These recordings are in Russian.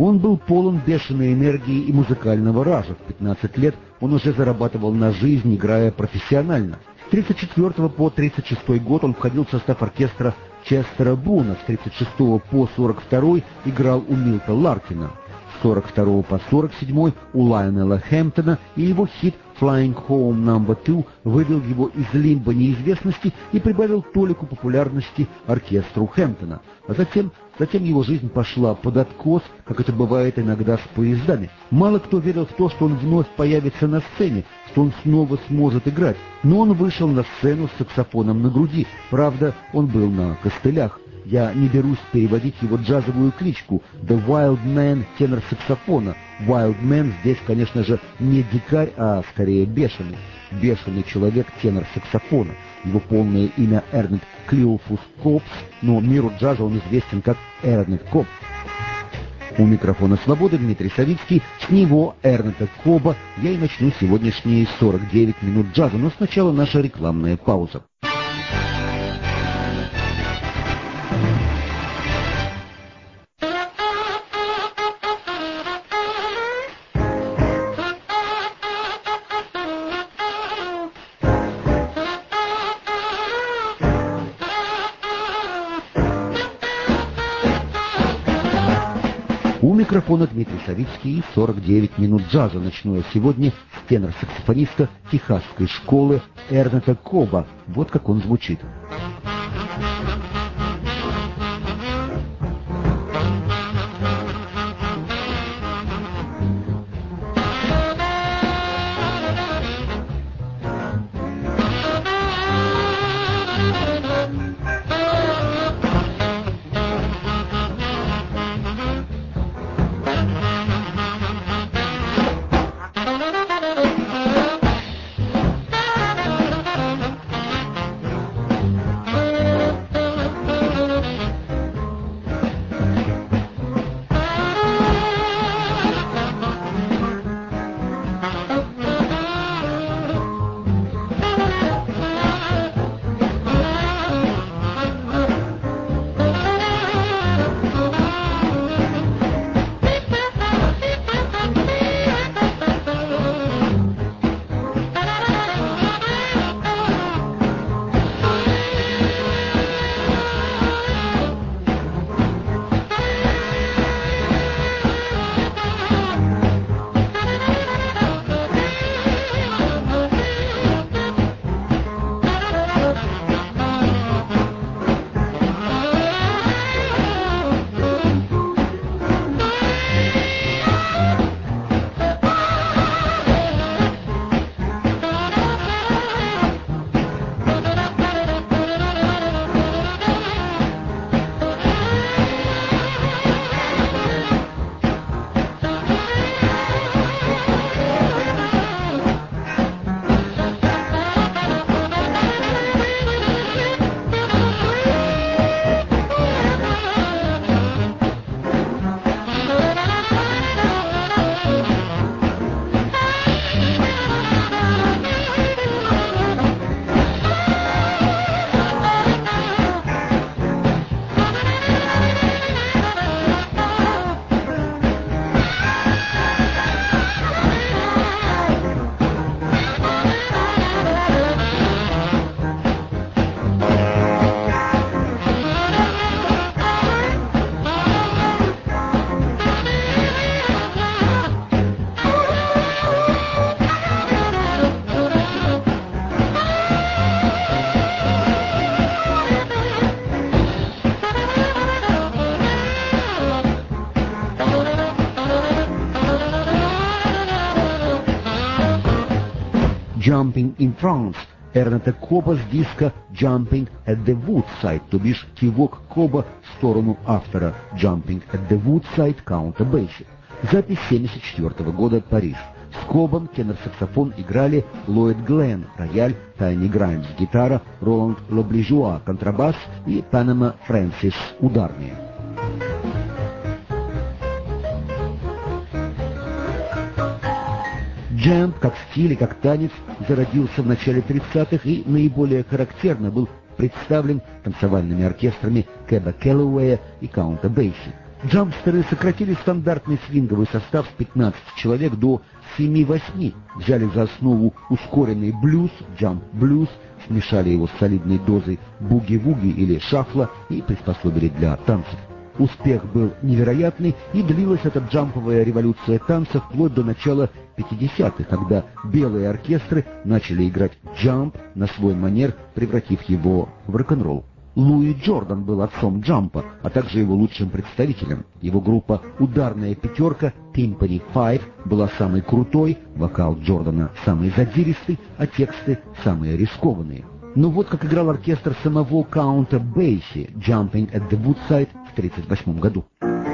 Он был полон бешеной энергии и музыкального ража. В 15 лет он уже зарабатывал на жизнь, играя профессионально. С 1934 по 1936 год он входил в состав оркестра Честера Буна, с 1936 по 1942 играл у Милта Ларкина, с 1942 по 1947 у Лайонела Хэмптона, и его хит «Flying Home No. 2» вывел его из лимба неизвестности и прибавил толику популярности оркестру Хэмптона. А затем его жизнь пошла под откос, как это бывает иногда с поездами. Мало кто верил в то, что он вновь появится на сцене, что он снова сможет играть. Но он вышел на сцену с саксофоном на груди. Правда, он был на костылях. Я не берусь переводить его джазовую кличку «The Wild Man» — тенор саксофона. Wild Man здесь, конечно же, не дикарь, а скорее бешеный. Бешеный человек — тенор саксофона. Его полное имя Эрнет Клеофус Копс, но миру джаза он известен как Эрнет Копс. У микрофона «Свободы» Дмитрий Савицкий. С него, Эрнета Коба, я и начну сегодняшние 49 минут джаза, но сначала наша рекламная пауза. У микрофона Дмитрий Савицкий и 49 минут джаза. Начну я сегодня с тенор-саксофониста техасской школы Эрнета Коба. Вот как он звучит. «Jumping in France» Эрнета Коба с диска «Jumping at the Woodside», то бишь кивок Коба в сторону автора «Jumping at the Woodside» Каунта Бейси. Запись 1974 года, Париж. С Кобом тенор-саксофон играли Ллойд Гленн, рояль, Тайни Граймс, гитара, Роланд Лоближуа, контрабас и Панама Фрэнсис, ударные. Джемп, как стиль и как танец, зародился в начале 30-х и наиболее характерно был представлен танцевальными оркестрами Кэба Келлоуэя и Каунта Бейси. Джампстеры сократили стандартный свинговый состав с 15 человек до 7-8, взяли за основу ускоренный блюз, джамп-блюз, смешали его с солидной дозой буги-вуги или шафла и приспособили для танцев. Успех был невероятный, и длилась эта джамповая революция танца вплоть до начала 50-х, когда белые оркестры начали играть джамп на свой манер, превратив его в рок-н-ролл. Луи Джордан был отцом джампа, а также его лучшим представителем. Его группа «Ударная пятерка» Timpani Five была самой крутой, вокал Джордана самый задиристый, а тексты самые рискованные. Но вот как играл оркестр самого Каунта Бейси «Jumping at the Woodside» в 1938 году.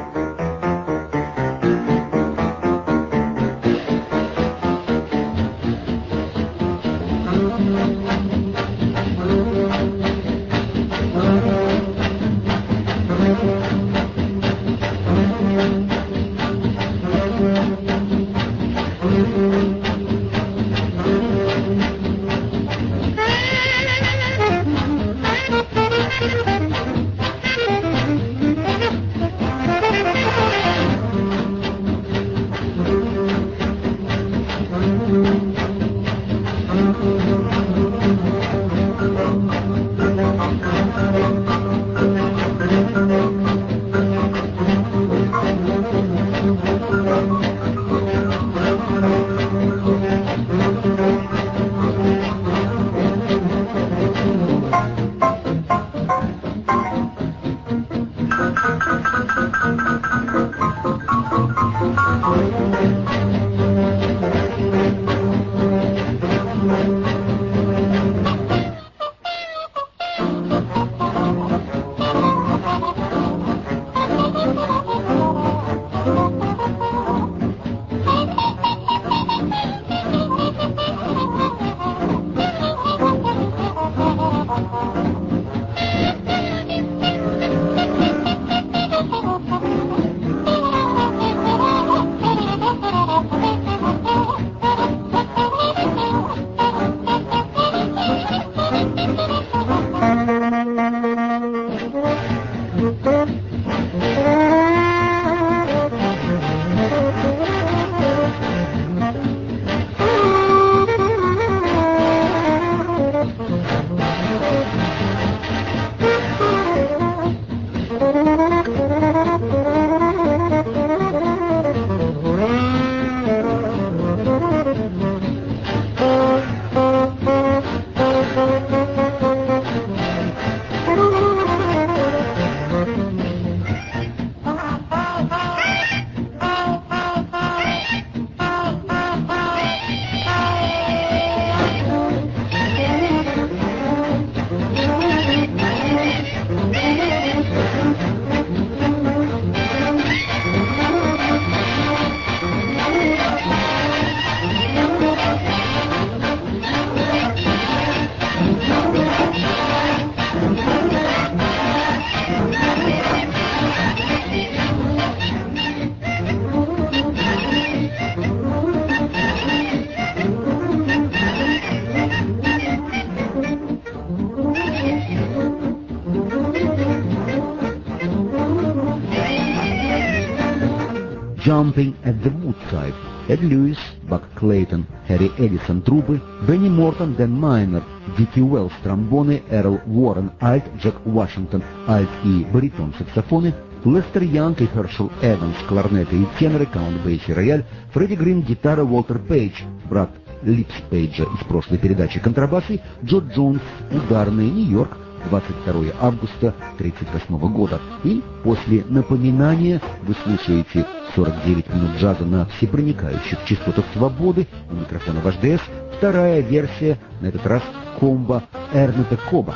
Jumping at the Woodside, Эд Льюис, Бак Клейтон, Хэри Эдисон трубы, Бенни Мортон, Дэн Майнер, Дики Уэллс тромбоны, Эрл Уоррен альт, Джек Вашингтон альт и баритон саксофоны, Лестер Янг и Хершел Эванс кларнеты и теноры, Каунт Бейси рояль, Фредди Грин гитара, Уолтер Пейдж, брат Липс Пейджа из прошлой передачи контрабасы, Джо Джонс, ударный, Нью-Йорк, 22 августа 1938 года. И после напоминания вы слушаете 49 минут джаза на всепроникающих частотах свободы. У микрофона ваш ДС. Вторая версия, на этот раз комбо Эрнета Коба.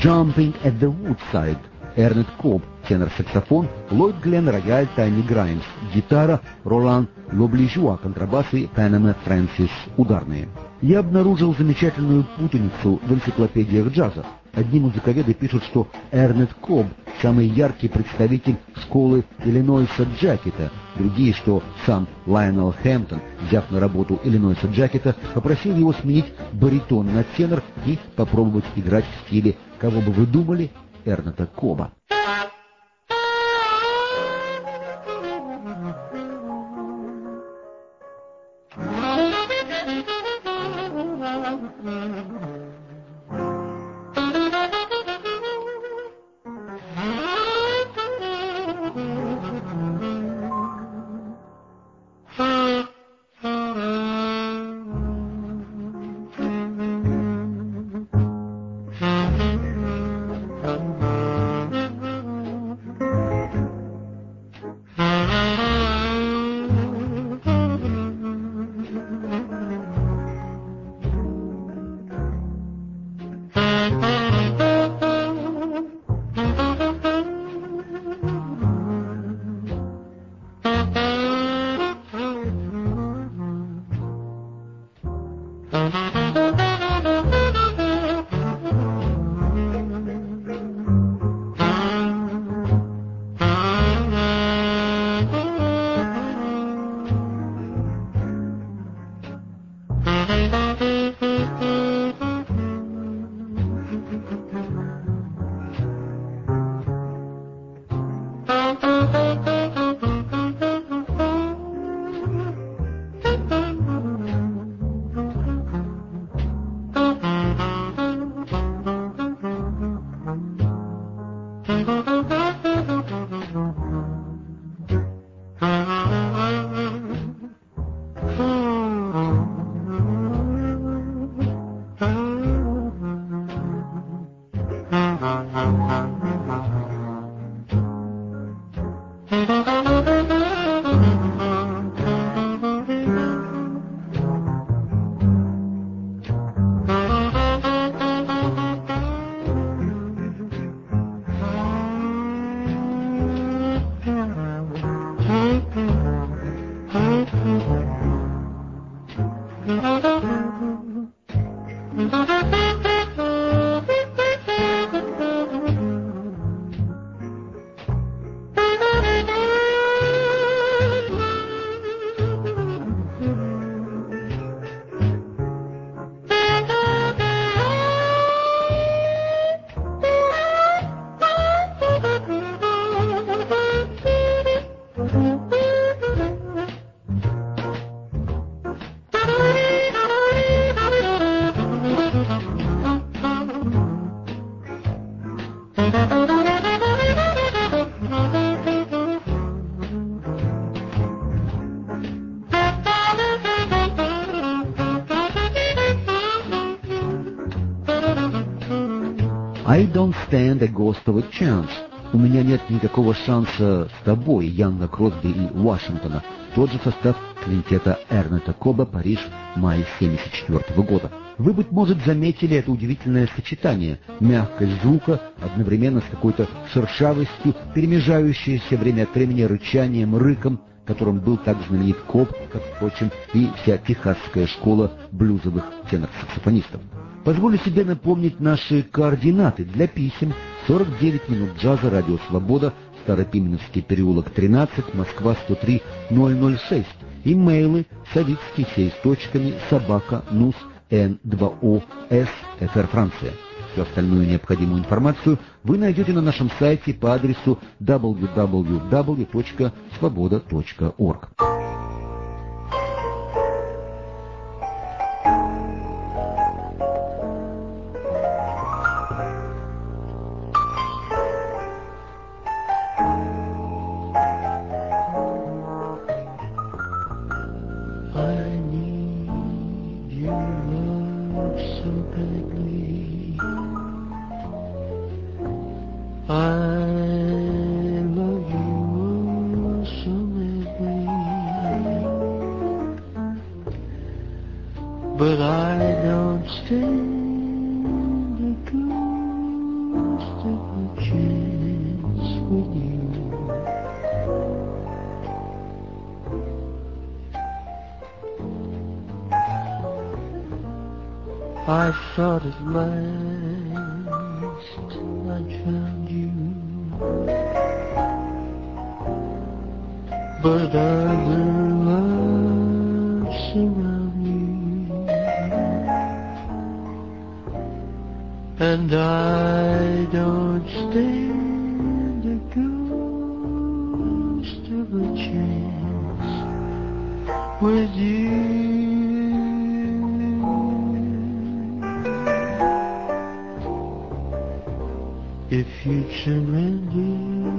«Jumping at the Woodside» Эрнет Коб, тенор-саксофон, Ллойд Гленн, рояль, Тайни Граймс, гитара, Ролан Лоближуа, контрабасы, Панаме Фрэнсис, ударные. Я обнаружил замечательную путаницу в энциклопедиях джаза. Одни музыковеды пишут, что Эрнет Коб – самый яркий представитель школы Иллинойса Джакета, другие, что сам Лайонел Хэмптон, взяв на работу Иллинойса Джакета, попросил его сменить баритон на тенор и попробовать играть в стиле «Кого бы вы думали?» Эрнета Коба. I don't stand a ghost of a chance. У меня нет никакого шанса с тобой, Янга Кросби и Вашингтона. Тот же состав квинтета Эрнета Коба, Париж, май 1974 года. Вы, быть может, заметили это удивительное сочетание, мягкость звука, одновременно с какой-то шершавостью, перемежающееся время от времени рычанием, рыком, которым был так знаменит Коб, как, впрочем, и вся техасская школа блюзовых тенор-саксофонистов. Позволю себе напомнить наши координаты для писем. 49 минут джаза, Радио Свобода, Старопименовский переулок 13, Москва 103-006. Имейлы Савицкий, сей с точками, собака, нус, n2o.s, ФР Франция. Всю остальную необходимую информацию вы найдете на нашем сайте по адресу www.svoboda.org. But I don't stand a ghost I thought at last I'd found you, but other loves surround me, and I don't stand a ghost of a chance with you. If you'd surrender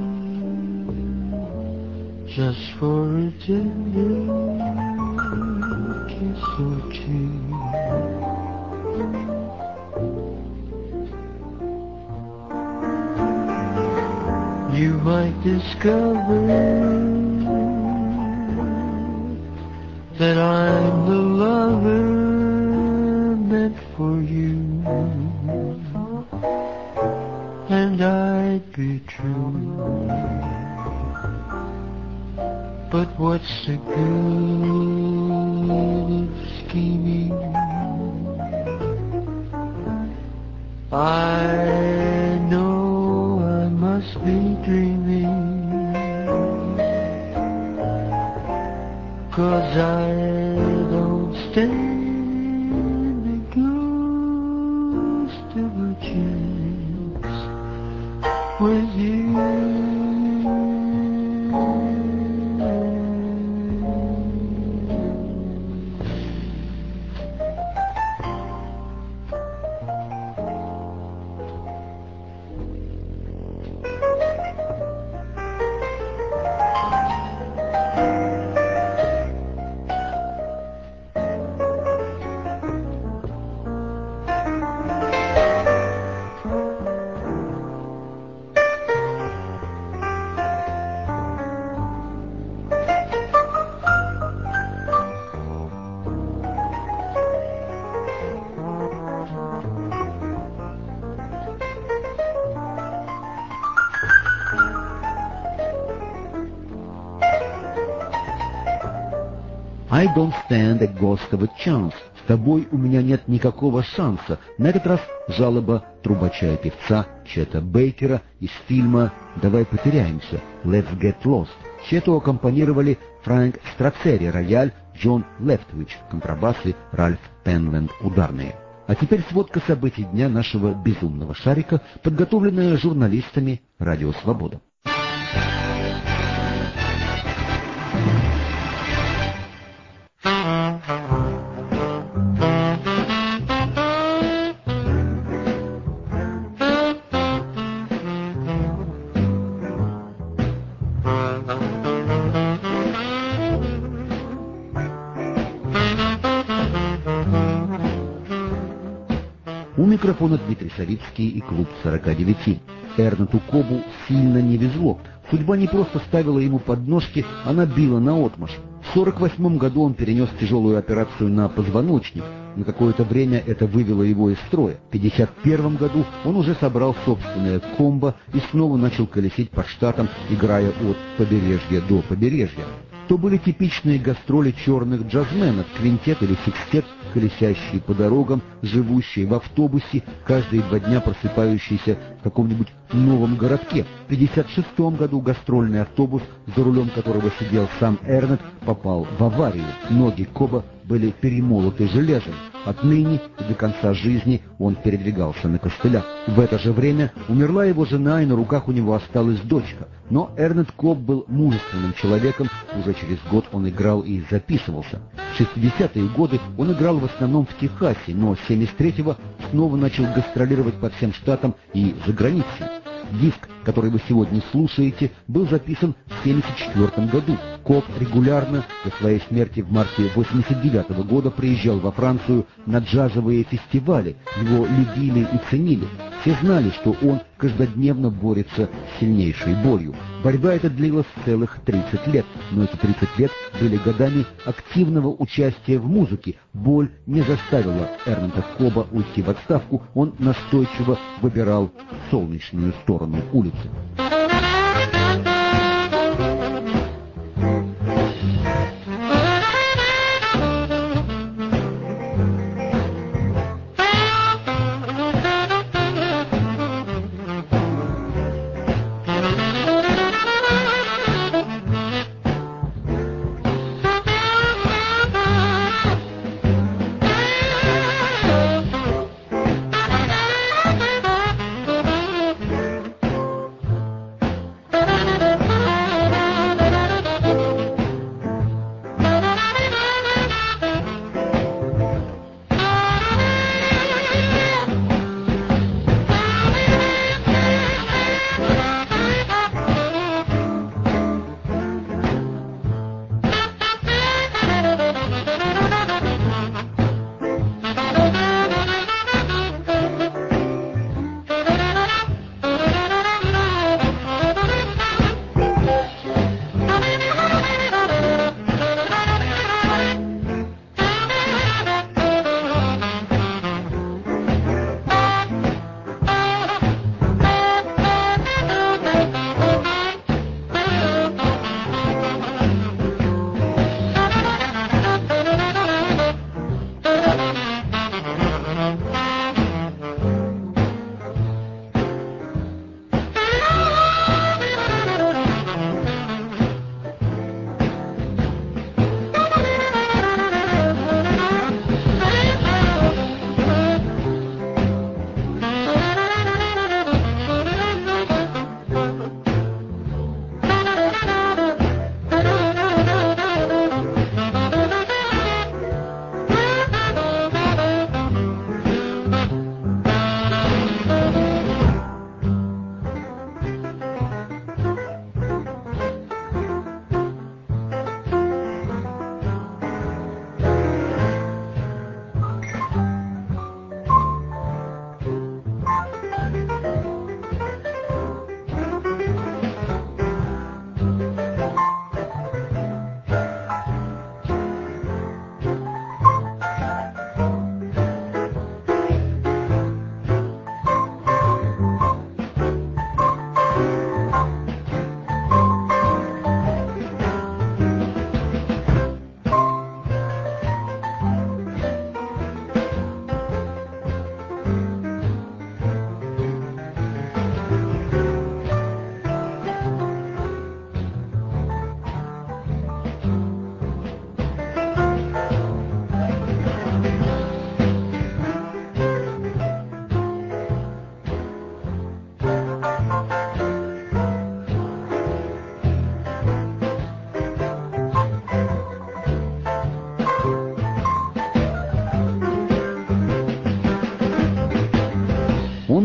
just for a tender kiss or two, you might discover that I'm the lover meant for you, and I'd be true. But what's the good of scheming? I know I must be dreaming, 'cause I don't stand a ghost of a chance with you. I don't stand a ghost of a chance. С тобой у меня нет никакого шанса. На этот раз жалоба трубача и певца Чета Бейкера из фильма «Давай потеряемся» «Let's Get Lost». Чету аккомпанировали Фрэнк Страцери, рояль, Джон Лефтвич, контрабасы, Ральф Пенленд, ударные. А теперь сводка событий дня нашего безумного шарика, подготовленная журналистами «Радио Свобода». У микрофона Дмитрий Савицкий и клуб 49. Эрнету Кобу сильно не везло. Судьба не просто ставила ему подножки, она била наотмашь. В 1948 году он перенес тяжелую операцию на позвоночник. На какое-то время это вывело его из строя. В 1951 году он уже собрал собственное комбо и снова начал колесить по штатам, играя от побережья до побережья. То были типичные гастроли черных джазменов, квинтет или секстет, колесящие по дорогам, живущие в автобусе, каждые 2 дня просыпающиеся в каком-нибудь новом городке. В 1956 году гастрольный автобус, за рулем которого сидел сам Эрнет, попал в аварию. Ноги Коба были перемолоты железом. Отныне и до конца жизни он передвигался на костылях. В это же время умерла его жена, и на руках у него осталась дочка. Но Эрнет Коб был мужественным человеком, уже через год он играл и записывался. В 60-е годы он играл в основном в Техасе, но с 73-го снова начал гастролировать по всем штатам и за границей. Диск, который вы сегодня слушаете, был записан в 1974 году. Коб регулярно до своей смерти в марте 1989 года приезжал во Францию на джазовые фестивали. Его любили и ценили. Все знали, что он каждодневно борется с сильнейшей болью. Борьба эта длилась целых 30 лет, но эти 30 лет были годами активного участия в музыке. Боль не заставила Эрнета Коба уйти в отставку, он настойчиво выбирал солнечную сторону улицы.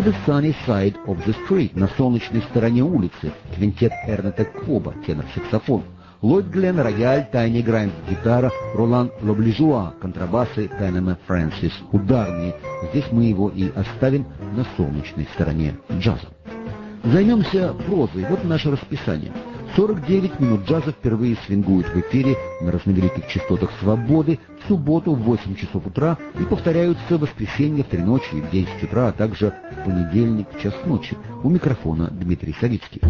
On the Sunny Side of the Street, на солнечной стороне улицы, квинтет Эрнета Коба, тенор-саксофон. Ллойд Гленн, рояль, Тайни Граймс, гитара, Ролан Лоблежуа, контрабасы, Пенема Фрэнсис, ударные. Здесь мы его и оставим на солнечной стороне джаза. Займемся прозой. Вот наше расписание. 49 минут джаза впервые свингуют в эфире на разновеликих частотах «Свободы» в субботу в 8 часов утра и повторяются в воскресенье в 3 ночи и в 10 утра, а также в понедельник в час ночи. У микрофона Дмитрий Савицкий.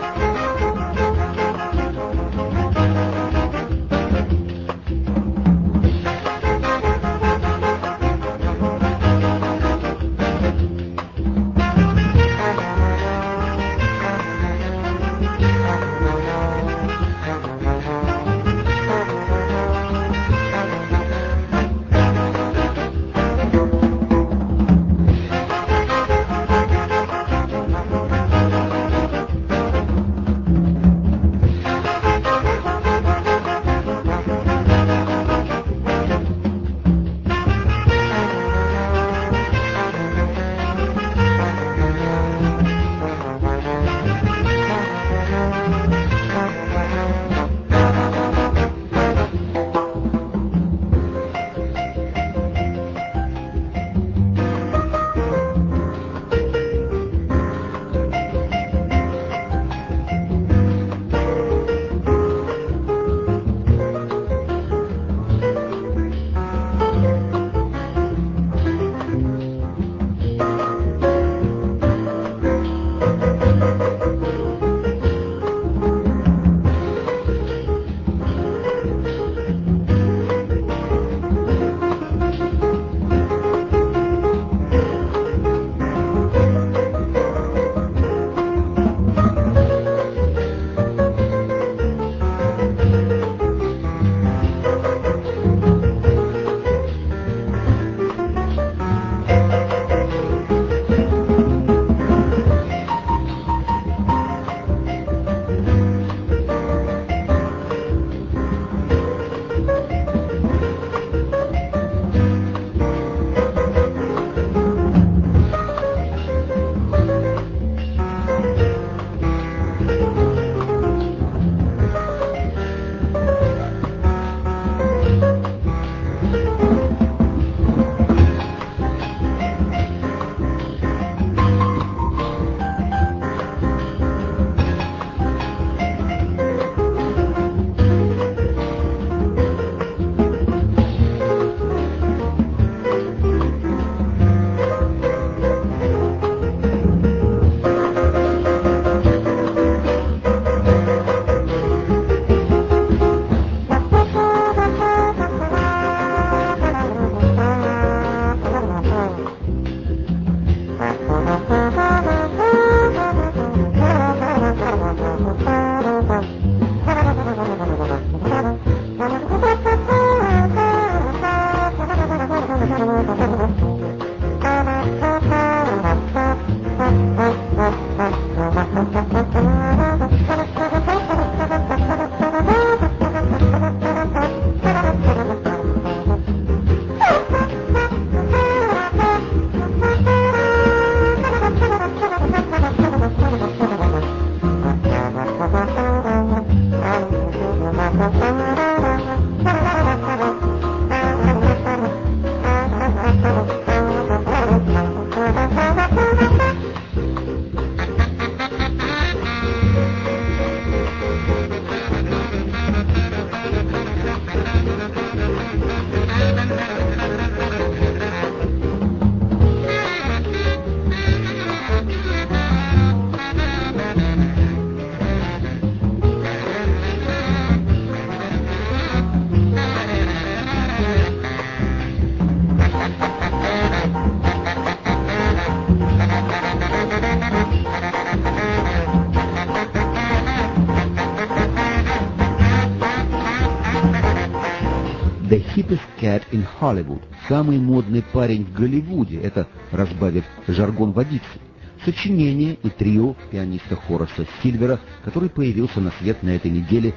«The hippest cat in Hollywood» — «самый модный парень в Голливуде», это разбавив жаргон водицы. Сочинение и трио пианиста Хораса Сильвера, который появился на свет на этой неделе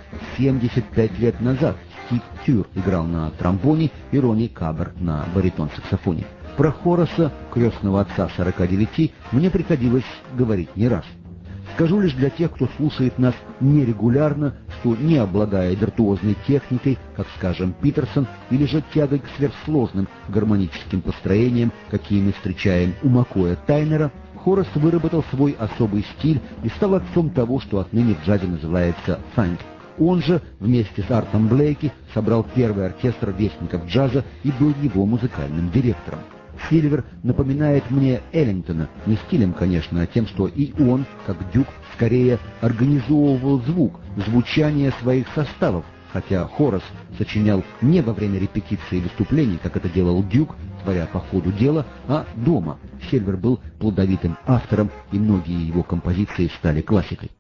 75 лет назад. Стив Тюр играл на тромбоне и Ронни Кабер на баритон-саксофоне. Про Хораса, крестного отца 49, мне приходилось говорить не раз. Скажу лишь для тех, кто слушает нас нерегулярно, что не обладая виртуозной техникой, как, скажем, Питерсон, или же тягой к сверхсложным гармоническим построениям, какие мы встречаем у Маккоя Тайнера, Хорас выработал свой особый стиль и стал отцом того, что отныне в джазе называется фанк. Он же, вместе с Артом Блейки, собрал первый оркестр вестников джаза и был его музыкальным директором. Сильвер напоминает мне Эллингтона, не стилем, конечно, а тем, что и он, как Дюк, скорее организовывал звук, звучание своих составов, хотя Хорас сочинял не во время репетиции и выступлений, как это делал Дюк, творя по ходу дела, а дома. Сильвер был плодовитым автором, и многие его композиции стали классикой.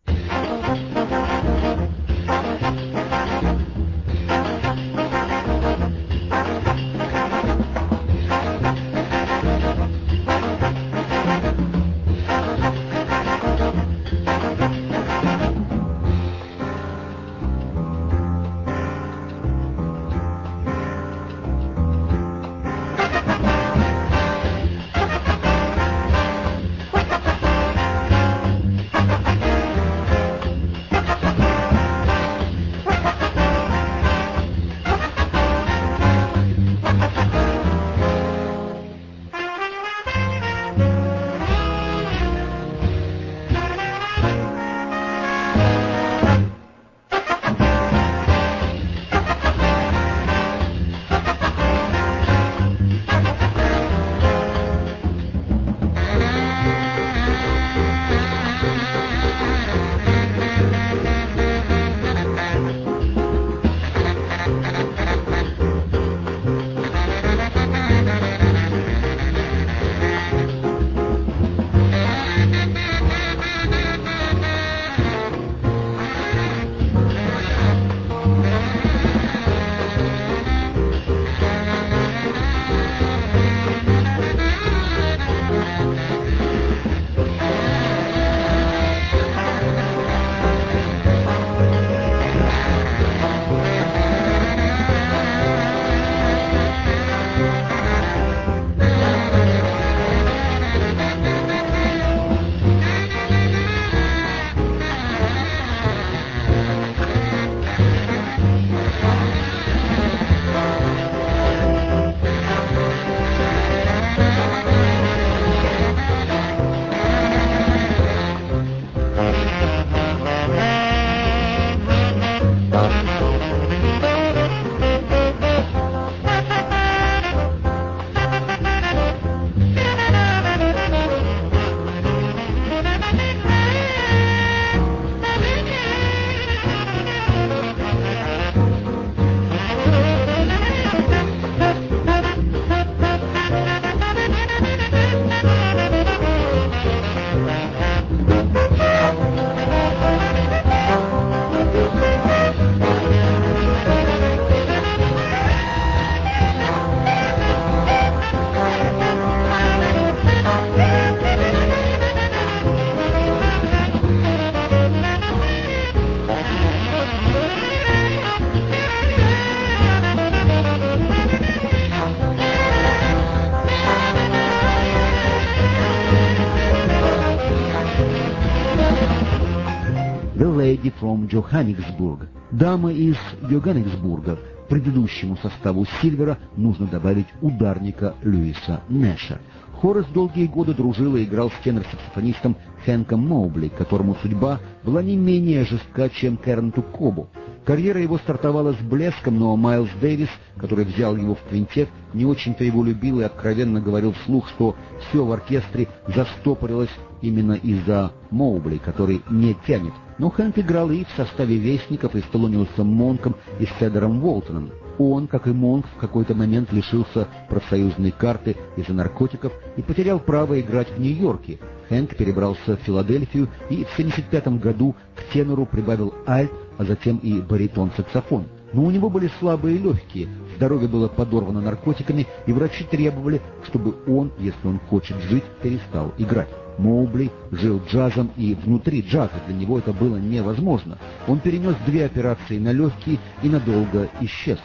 Lady from Johannesburg. Дама из Йоханнесбурга. Предыдущему составу Сильвера нужно добавить ударника Льюиса Нэша. Хорас долгие годы дружил и играл с тенор-саксофонистом Хэнком Моубли, которому судьба была не менее жестка, чем Кернту Кобу. Карьера его стартовала с блеском, но Майлз Дэвис, который взял его в квинтет, не очень-то его любил и откровенно говорил вслух, что все в оркестре застопорилось именно из-за Моубли, который не тянет. Но Хэнк играл и в составе Вестников, и с Телониусом Монком, и с Федором Уолтоном. Он, как и Монк, в какой-то момент лишился профсоюзной карты из-за наркотиков и потерял право играть в Нью-Йорке. Хэнк перебрался в Филадельфию и в 1975 году к тенору прибавил альт, а затем и баритон-саксофон. Но у него были слабые легкие, здоровье было подорвано наркотиками, и врачи требовали, чтобы он, если он хочет жить, перестал играть. Моубли жил джазом, и внутри джаза для него это было невозможно. Он перенес 2 операции на легкие и надолго исчез.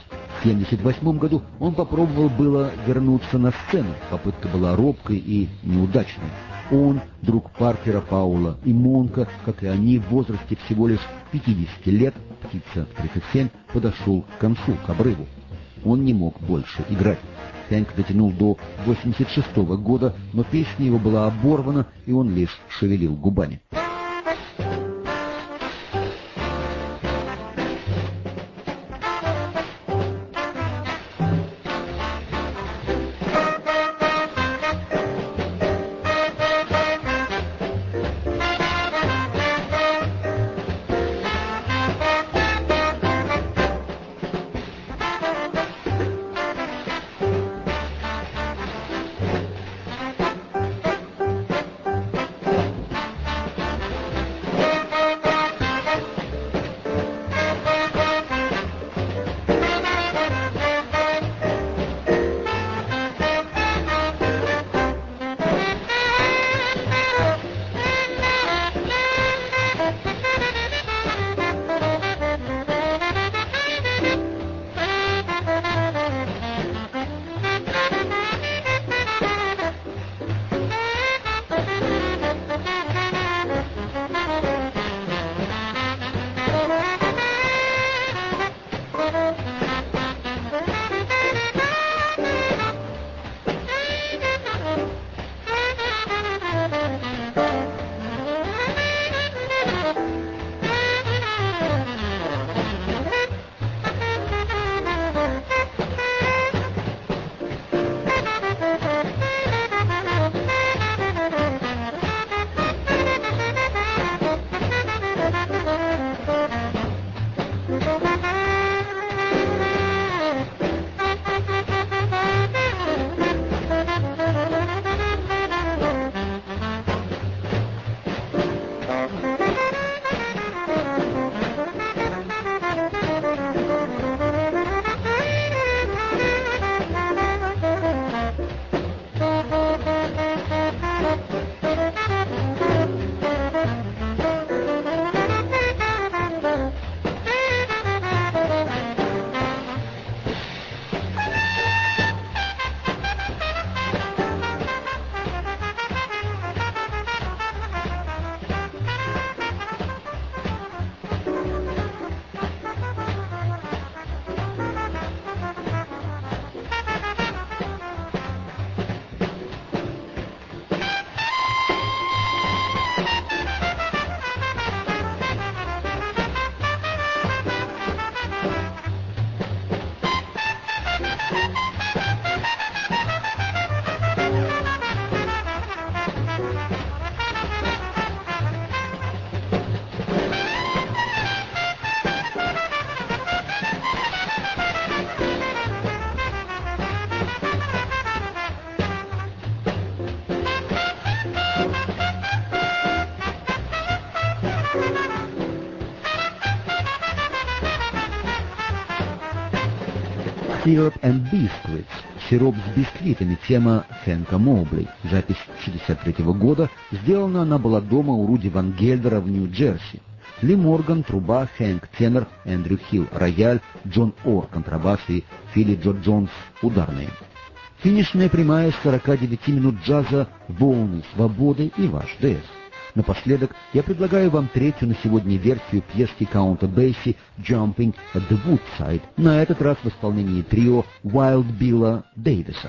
В 1978 году он попробовал было вернуться на сцену. Попытка была робкой и неудачной. Он, друг Паркера, Паула и Монка, как и они, в возрасте всего лишь 50 лет, птица в 37, подошел к концу, к обрыву. Он не мог больше играть. Хэнк дотянул до 1986 года, но песня его была оборвана, и он лишь шевелил губами. Syrup and Biscuits, сироп с бисквитами, тема Хэнка Моубли. Запись 1963 года. Сделана она была дома у Руди Ван Гельдера в Нью-Джерси. Ли Морган, труба, Хэнк, тенор, Эндрю Хилл, рояль, Джон Ор, контрабас и Филли Джо Джонс, ударные. Финишная прямая с 49 минут джаза, волны свободы и ваш ДС. Напоследок я предлагаю вам третью на сегодня версию пьески Каунта Бейси «Jumping at the Woodside», на этот раз в исполнении трио Wild Билла Дэвиса.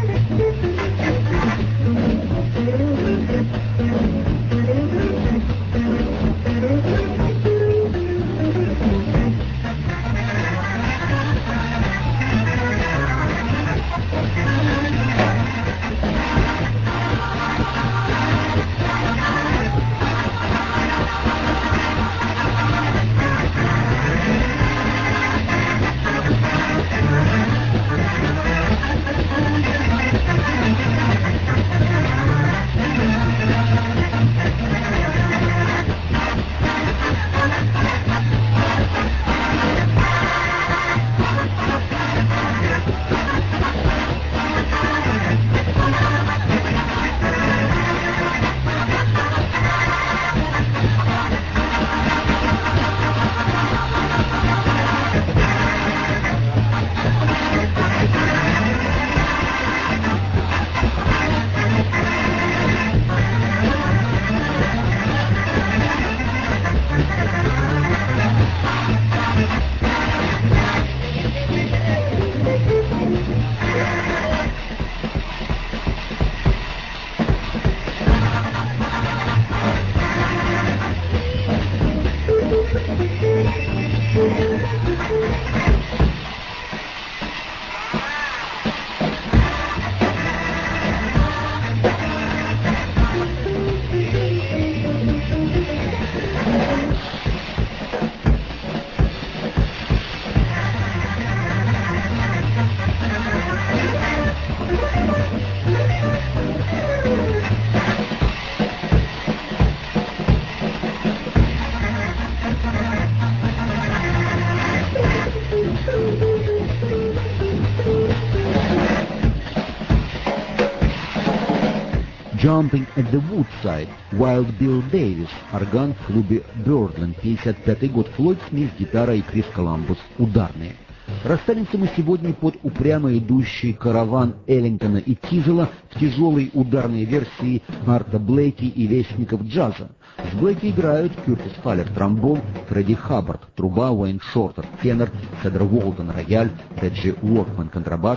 Jumping at the Woodside, Wild Bill Davis, орган в клубе Birdland, 55 год, Флойд Смит, гитара и Крис Коламбус, ударные. Расстанемся мы сегодня под упрямо идущий караван Эллингтона и Тизела в тяжелой ударной версии Арта Блейки и Вестников джаза. С Блейки играют Кертис Фаллер, тромбон, Фредди Хаббард, труба, Уэйн Шортер, тенор, Седер Уолтон, рояль, Реджи Уоркман, контрабас,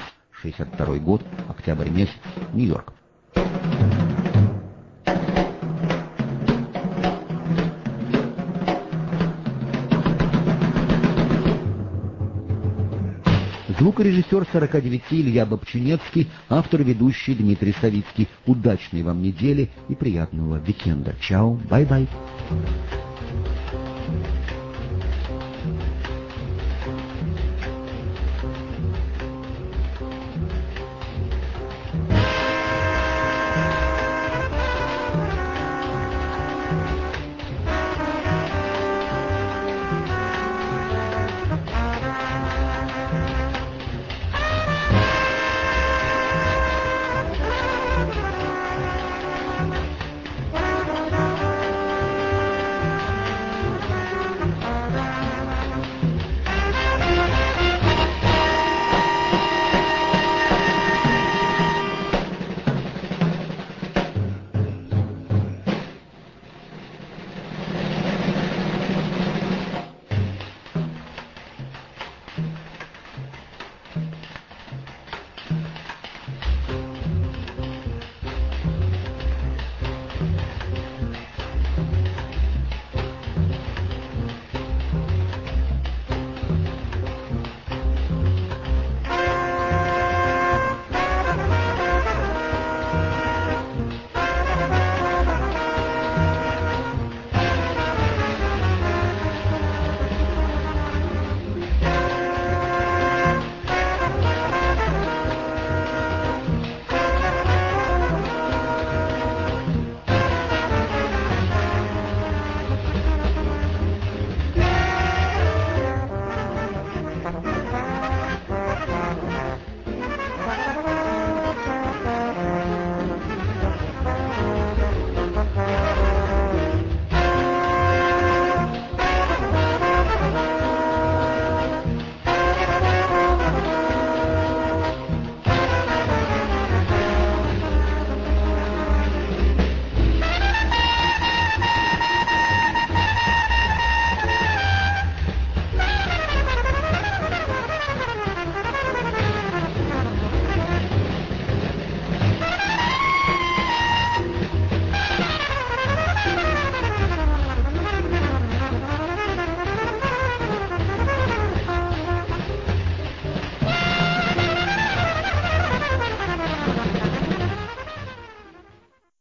62 год, октябрь месяц, Нью-Йорк. Звукорежиссер 49 Илья Бобчинецкий, автор и ведущий Дмитрий Савицкий. Удачной вам недели и приятного уикенда. Чао, бай-бай.